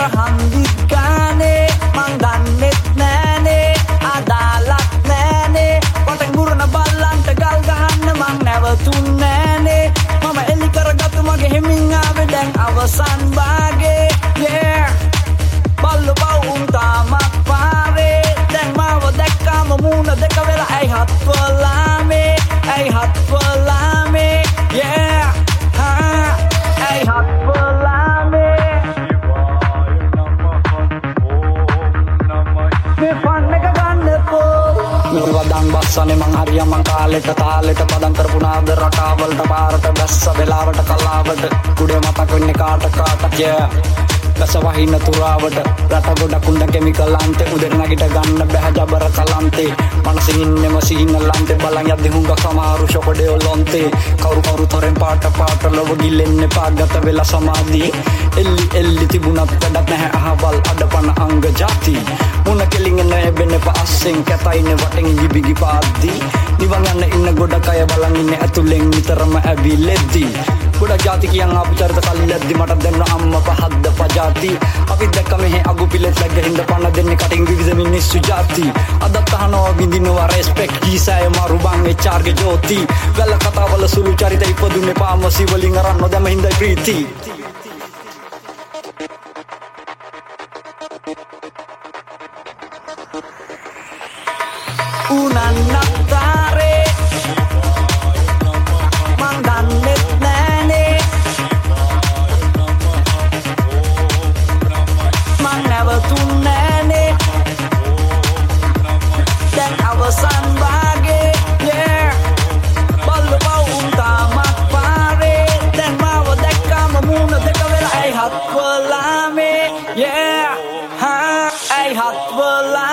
අර හන්දිත් ගානේ මං දන්නෙත් නෑනේ අදාලක් නෑනේ වටෙන් මුරන බල්ලන්ට ගල් ගහන්න මං නැවතුන් නෑනේ මම එලි කරගත්තු මගේ හිමින් ආවේ දැන් අවසන් භාගේ yeah බල්ලෝ බවුන් තාමත් පාරේ දැන් මාව දැක්කාම මූණ දෙක වෙලා ඇයි හත්වලාමේ yeah ඇයි හත්වලාමේ මේ ෆන් එක ගන්නකෝ මේ වදන් බස්සනේ මං හරියම් මං කාලෙට තාලෙට පදම් කරපු නාද රටාවලට පාරට බැස්ස වෙලාවට කලාවට කුඩේ මතක් වෙන්නේ කාට yeah ගස වහින තුරාවට රට ගොඩක් උණ්ඩ කෙමිකල් අන්තේ උදේ නැගිට ගන්න බෑ ජබර කලන්තේ මනසින් ඉන්නෙම සිහිනලන්තේ බලන් යද්දි හුඟක් සමහරු ෂොකඩේ ඔලොන්තේ කවුරු තොරෙන් පාට ලොව ගිල්ලෙන්නේ පාගත වෙලා සමාධි එල්ලි තිබුණත් වැඩක් නැහැ අහවල් අඩපන අංග ಜಾති මුණ කෙලින් නැබෙන්නේ පාස්සෙන් කැතයිනේ වටෙන් ගිබිගි පාද්දි නිවන් යන්න ඉන්න ගොඩක් අය බලන් ඉන්නේ ඇතුලෙන් නිතරම ඇවිලෙද්දි ගොඩක් ಜಾති කියන් ආපු චරිත කල්ලැද්දි මට දෙන්න අම්මා පහද්ද පජාති අපි දැක්ක මෙහෙ අගු පිලෙත් läග්ග හින්ද පන්න දෙන්නේ කටින් විවිධ මිනිස්සු ಜಾති අදත් අහනවා විඳිනවා රෙස්පෙක්ට් කීසය මාරු බං එචාර්ගේ ජෝති ගල කතාවල සුළු චරිත ඉපදුනේ පාමසි වලින් අරන් නොදැම හින්දයි ප්‍රීති උනන්නතරේ මං දන්නෙත් නෑනේ මං නැවතුන් නෑනේ දැන් අවසන් භාගේ yeah බල්ලෝ බවුන් තාමත් පාරේ දැන් මාව දැක්කාම මූණ දෙක වෙලා ඇයි හත්වලාමේ yeah ඇයි හත්වලා